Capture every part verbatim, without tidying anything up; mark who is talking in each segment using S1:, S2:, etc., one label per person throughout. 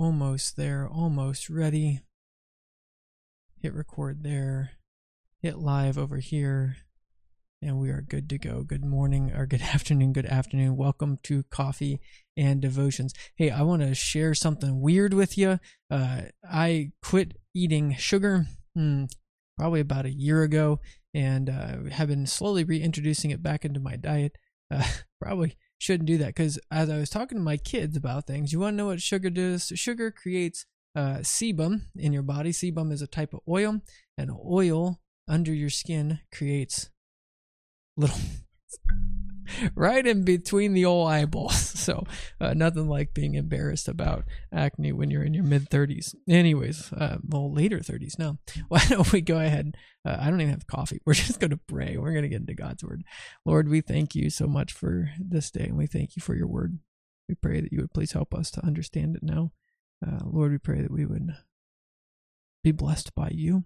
S1: almost there, almost ready. Hit record there. Hit live over here. And we are good to go. Good morning or good afternoon, good afternoon. Welcome to Coffee and Devotions. Hey, I want to share something weird with you. Uh, I quit eating sugar hmm, probably about a year ago and uh, have been slowly reintroducing it back into my diet. Uh, probably shouldn't do that because as I was talking to my kids about things, you want to know what sugar does? Sugar creates uh, sebum in your body. Sebum is a type of oil, and oil under your skin creates little right in between the old eyeballs. So uh, nothing like being embarrassed about acne when you're in your mid thirties. Anyways, uh, well, later thirties now. Why don't we go ahead? Uh, I don't even have coffee. We're just going to pray. We're going to get into God's word. Lord, we thank you so much for this day, and we thank you for your word. We pray that you would please help us to understand it now. Uh, Lord, we pray that we would be blessed by you.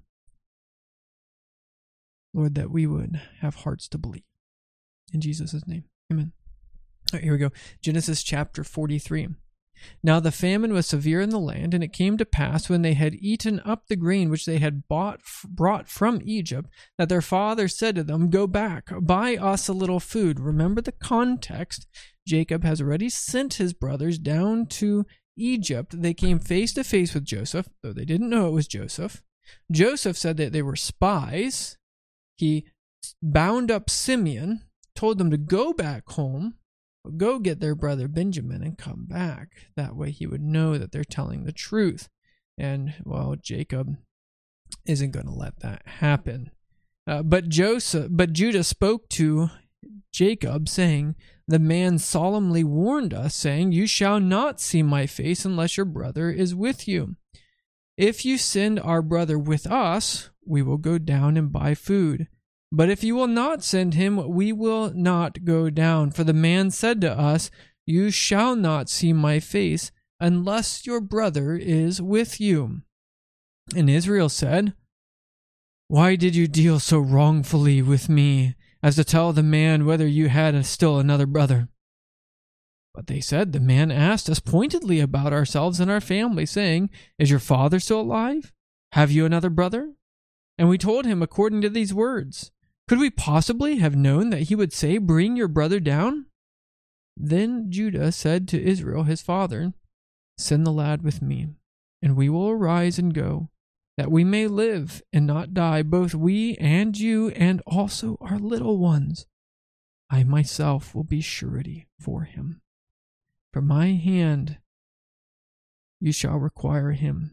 S1: Lord, that we would have hearts to believe. In Jesus' name, amen. All right, here we go. Genesis chapter forty-three. Now the famine was severe in the land, and it came to pass when they had eaten up the grain which they had bought, brought from Egypt, that their father said to them, "Go back, buy us a little food." Remember the context. Jacob has already sent his brothers down to Egypt. They came face to face with Joseph, though they didn't know it was Joseph. Joseph said that they were spies. He bound up Simeon, told them to go back home, go get their brother Benjamin and come back. That way he would know that they're telling the truth. And, well, Jacob isn't going to let that happen. Uh, but Joseph, but Judah spoke to Jacob, saying, "The man solemnly warned us, saying, 'You shall not see my face unless your brother is with you. If you send our brother with us, we will go down and buy food. But if you will not send him, we will not go down. For the man said to us, You shall not see my face unless your brother is with you.' And Israel said, 'Why did you deal so wrongfully with me, as to tell the man whether you had still another brother?' But they said, 'The man asked us pointedly about ourselves and our family, saying, Is your father still alive? Have you another brother?' And we told him according to these words. Could we possibly have known that he would say, Bring your brother down?' Then Judah said to Israel his father, 'Send the lad with me, and we will arise and go, that we may live and not die, both we and you, and also our little ones. I myself will be surety for him. From my hand you shall require him.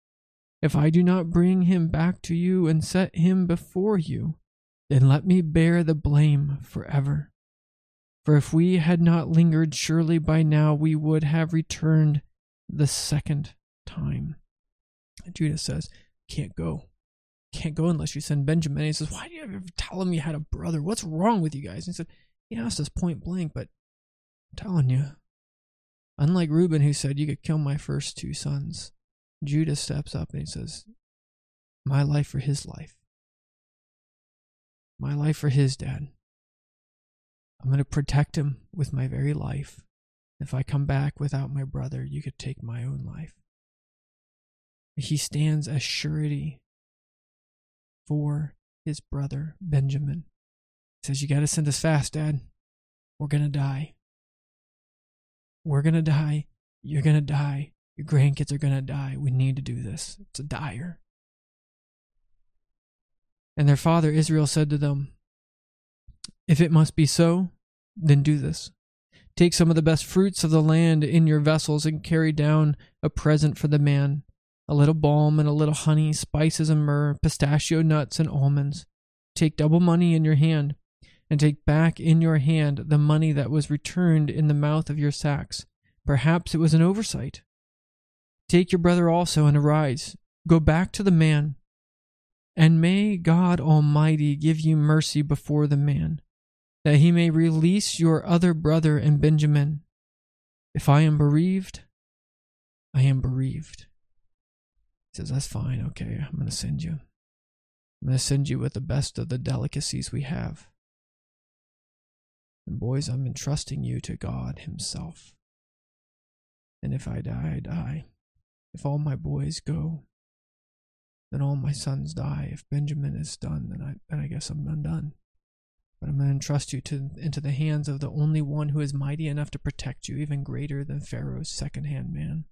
S1: If I do not bring him back to you and set him before you, then let me bear the blame forever. For if we had not lingered, surely by now we would have returned the second time.'" And Judah says, "Can't go. Can't go unless you send Benjamin." And he says, "Why do you ever tell him you had a brother? What's wrong with you guys?" And he said, he asked us point blank, but I'm telling you, unlike Reuben, who said, "You could kill my first two sons," Judah steps up and he says, "My life for his life. My life for his dad. I'm going to protect him with my very life. If I come back without my brother, you could take my own life." He stands as surety for his brother Benjamin. He says, "You got to send us fast, Dad. We're going to die. We're going to die. You're going to die. Your grandkids are going to die. We need to do this. It's a dire." And their father Israel said to them, "If it must be so, then do this. Take some of the best fruits of the land in your vessels and carry down a present for the man, a little balm and a little honey, spices and myrrh, pistachio nuts and almonds. Take double money in your hand, and take back in your hand the money that was returned in the mouth of your sacks. Perhaps it was an oversight. Take your brother also and arise. Go back to the man. And may God Almighty give you mercy before the man, that he may release your other brother and Benjamin. If I am bereaved, I am bereaved." He says, "That's fine. Okay, I'm going to send you. I'm going to send you with the best of the delicacies we have. And boys, I'm entrusting you to God himself. And if I die, I die. If all my boys go, then all my sons die. If Benjamin is done, then I, then I guess I'm undone. But I'm going to entrust you to, into the hands of the only one who is mighty enough to protect you, even greater than Pharaoh's second-hand man.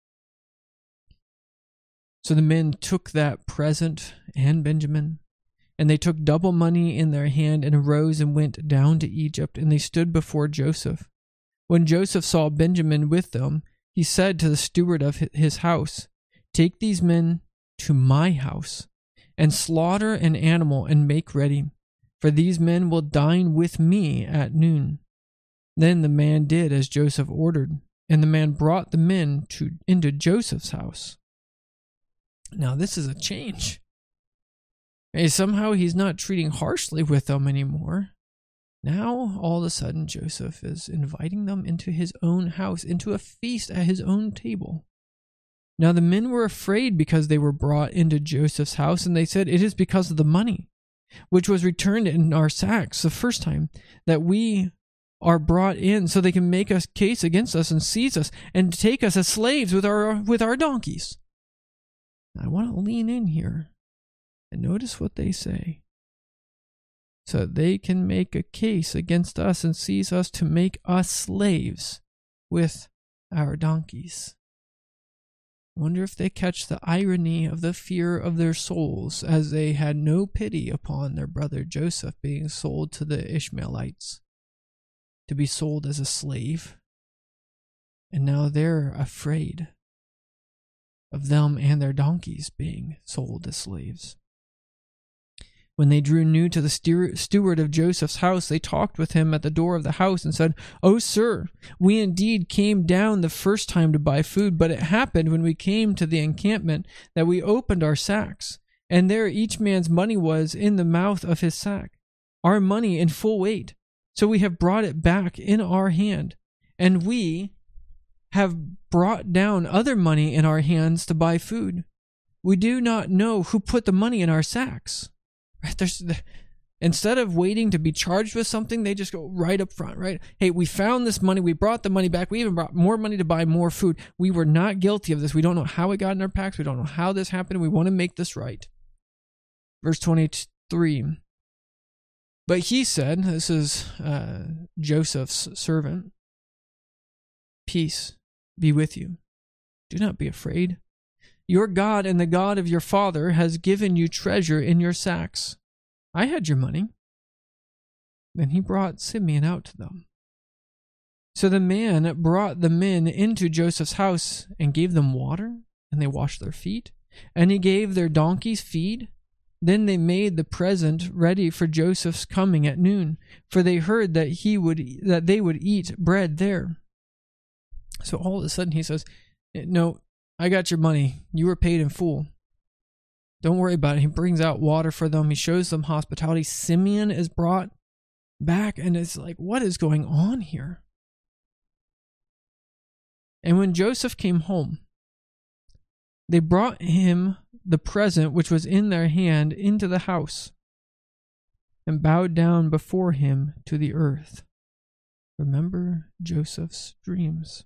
S1: So the men took that present and Benjamin, and they took double money in their hand and arose and went down to Egypt, and they stood before Joseph. When Joseph saw Benjamin with them, he said to the steward of his house, "Take these men to my house, and slaughter an animal and make ready, for these men will dine with me at noon." Then the man did as Joseph ordered, and the man brought the men to into Joseph's house. Now this is a change. Hey, somehow he's not treating harshly with them anymore. Now, all of a sudden, Joseph is inviting them into his own house, into a feast at his own table. Now the men were afraid because they were brought into Joseph's house, and they said, "It is because of the money, which was returned in our sacks the first time, that we are brought in, so they can make a case against us and seize us and take us as slaves with our with our donkeys." I want to lean in here and notice what they say. "So they can make a case against us and seize us to make us slaves with our donkeys." I wonder if they catch the irony of the fear of their souls, as they had no pity upon their brother Joseph being sold to the Ishmaelites, to be sold as a slave. And now they're afraid of them and their donkeys being sold as slaves. When they drew near to the steward of Joseph's house, they talked with him at the door of the house and said, "O sir, we indeed came down the first time to buy food, but it happened when we came to the encampment that we opened our sacks, and there each man's money was in the mouth of his sack, our money in full weight. So we have brought it back in our hand, and we have brought down other money in our hands to buy food. We do not know who put the money in our sacks." Right? There's, instead of waiting to be charged with something, they just go right up front, right? "Hey, we found this money. We brought the money back. We even brought more money to buy more food. We were not guilty of this. We don't know how it got in our packs. We don't know how this happened. We want to make this right." Verse twenty-three. "But he said," this is uh, Joseph's servant, "Peace be with you. Do not be afraid. Your God and the God of your father has given you treasure in your sacks. I had your money." Then he brought Simeon out to them. So the man brought the men into Joseph's house and gave them water, and they washed their feet, and he gave their donkeys feed. Then they made the present ready for Joseph's coming at noon, for they heard that he would that they would eat bread there. So all of a sudden he says, "No, I got your money. You were paid in full. Don't worry about it." He brings out water for them. He shows them hospitality. Simeon is brought back, and it's like, what is going on here? And when Joseph came home, they brought him the present which was in their hand into the house, and bowed down before him to the earth. Remember Joseph's dreams.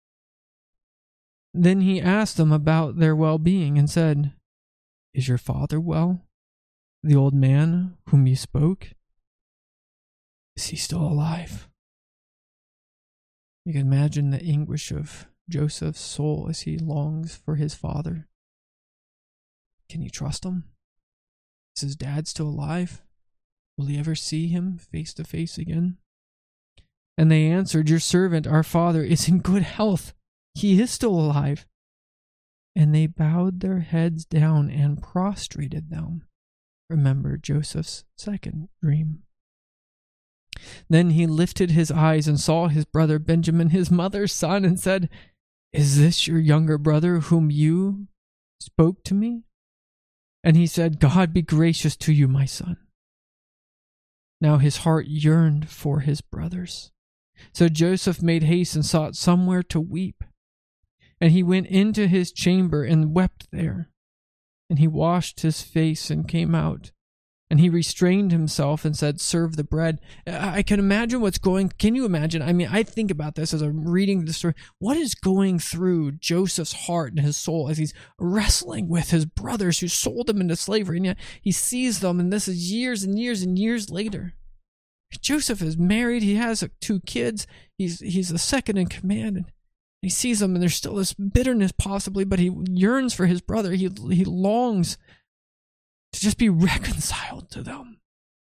S1: Then he asked them about their well-being and said, "Is your father well, the old man whom you spoke? Is he still alive?" You can imagine the anguish of Joseph's soul as he longs for his father. Can he trust him? Is his dad still alive? Will he ever see him face to face again? And they answered, "Your servant, our father, is in good health. He is still alive." And they bowed their heads down and prostrated them. Remember Joseph's second dream. Then he lifted his eyes and saw his brother Benjamin, his mother's son, and said, "Is this your younger brother whom you spoke to me?" And he said, "God be gracious to you, my son." Now his heart yearned for his brothers. So Joseph made haste and sought somewhere to weep. And he went into his chamber and wept there. And he washed his face and came out And he restrained himself and said, serve the bread. I can imagine what's going, can you imagine? I mean, I think about this as I'm reading the story. What is going through Joseph's heart and his soul as he's wrestling with his brothers who sold him into slavery? And yet he sees them, and this is years and years and years later. Joseph is married. He has two kids. He's, he's the second in command, and he sees them, and there's still this bitterness possibly, but he yearns for his brother. He, he longs to just be reconciled to them.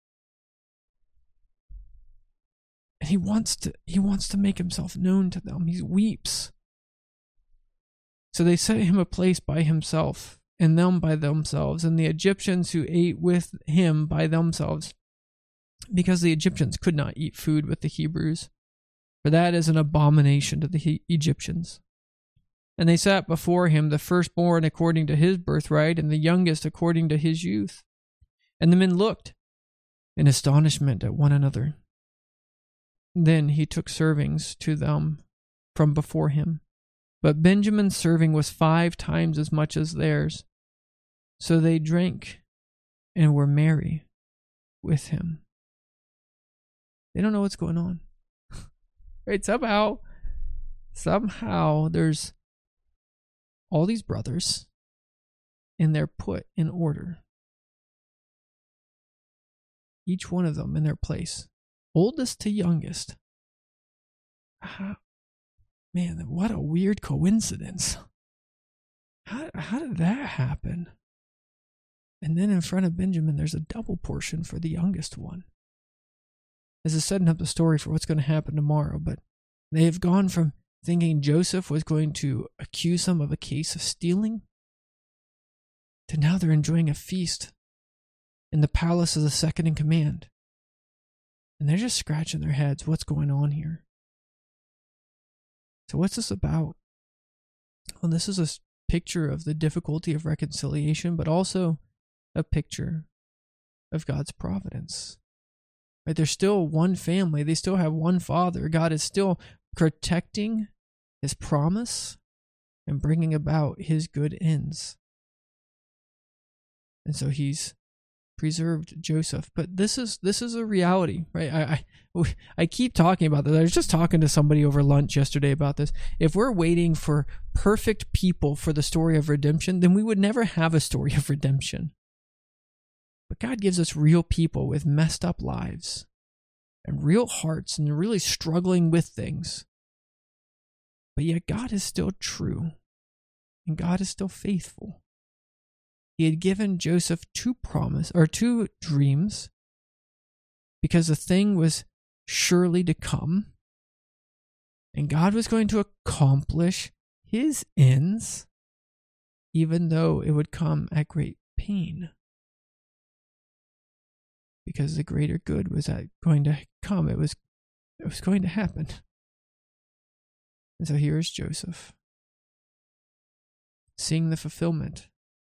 S1: And he wants to he wants to make himself known to them. He weeps. So they set him a place by himself, and them by themselves, and the Egyptians who ate with him by themselves, because the Egyptians could not eat food with the Hebrews, for that is an abomination to the he- Egyptians. And they sat before him, the firstborn according to his birthright, and the youngest according to his youth. And the men looked in astonishment at one another. Then he took servings to them from before him. But Benjamin's serving was five times as much as theirs. So they drank and were merry with him. They don't know what's going on. Right? Somehow, somehow there's all these brothers, and they're put in order. Each one of them in their place. Oldest to youngest. How, man, what a weird coincidence. How, how did that happen? And then in front of Benjamin, there's a double portion for the youngest one. This is setting up the story for what's going to happen tomorrow, but they have gone from thinking Joseph was going to accuse them of a case of stealing, to now they're enjoying a feast in the palace of the second in command. And they're just scratching their heads. What's going on here? So what's this about? Well, this is a picture of the difficulty of reconciliation, but also a picture of God's providence. Right? They're still one family. They still have one Father. God is still protecting his promise and bringing about his good ends. And so he's preserved Joseph. But this is this is a reality, right? I, I I keep talking about this. I was just talking to somebody over lunch yesterday about this. If we're waiting for perfect people for the story of redemption, then we would never have a story of redemption. But God gives us real people with messed up lives and real hearts and really struggling with things. But yet God is still true, and God is still faithful. He had given Joseph two promise or two dreams because the thing was surely to come, and God was going to accomplish his ends, even though it would come at great pain. Because the greater good was going to come. It was, it was going to happen. And so here is Joseph, seeing the fulfillment.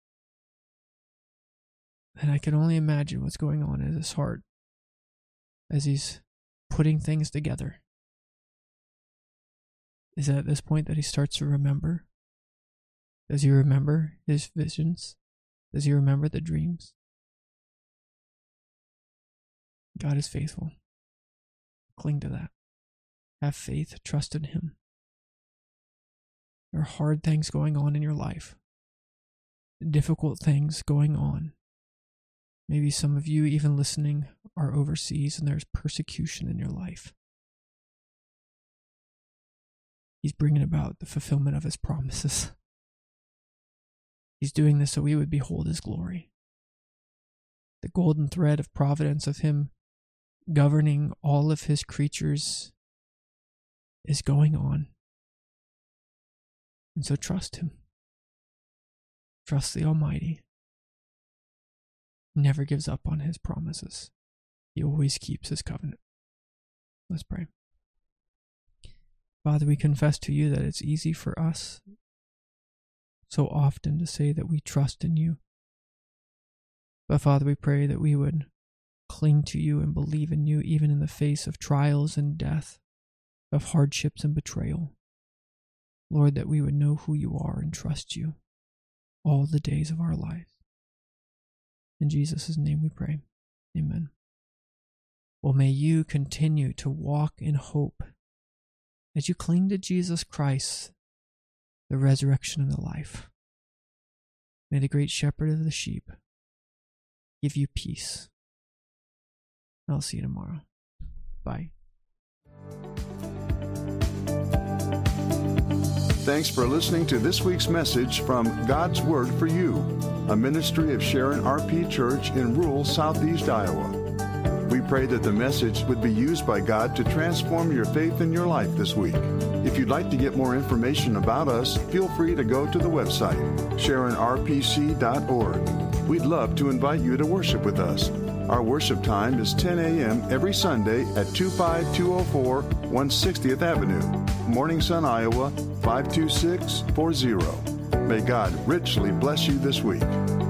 S1: And I can only imagine what's going on in his heart as he's putting things together. Is it at this point that he starts to remember? Does he remember his visions? Does he remember the dreams? God is faithful. Cling to that. Have faith. Trust in him. There are hard things going on in your life. Difficult things going on. Maybe some of you, even listening, are overseas and there's persecution in your life. He's bringing about the fulfillment of his promises. He's doing this so we would behold his glory. The golden thread of providence of him governing all of his creatures is going on. And so trust him. Trust the Almighty. He never gives up on his promises. He always keeps his covenant. Let's pray. Father, we confess to you that it's easy for us so often to say that we trust in you. But Father, we pray that we would cling to you and believe in you even in the face of trials and death, of hardships and betrayal. Lord, that we would know who you are and trust you all the days of our lives. In Jesus' name we pray. Amen. Well, may you continue to walk in hope as you cling to Jesus Christ, the resurrection and the life. May the great shepherd of the sheep give you peace. I'll see you tomorrow. Bye.
S2: Thanks for listening to this week's message from God's Word for You, a ministry of Sharon R P Church in rural southeast Iowa. We pray that the message would be used by God to transform your faith and your life this week. If you'd like to get more information about us, feel free to go to the website, sharon r p c dot org. We'd love to invite you to worship with us. Our worship time is ten a.m. every Sunday at two five two oh four one hundred sixtieth Avenue, Morning Sun, Iowa, five two six four zero. May God richly bless you this week.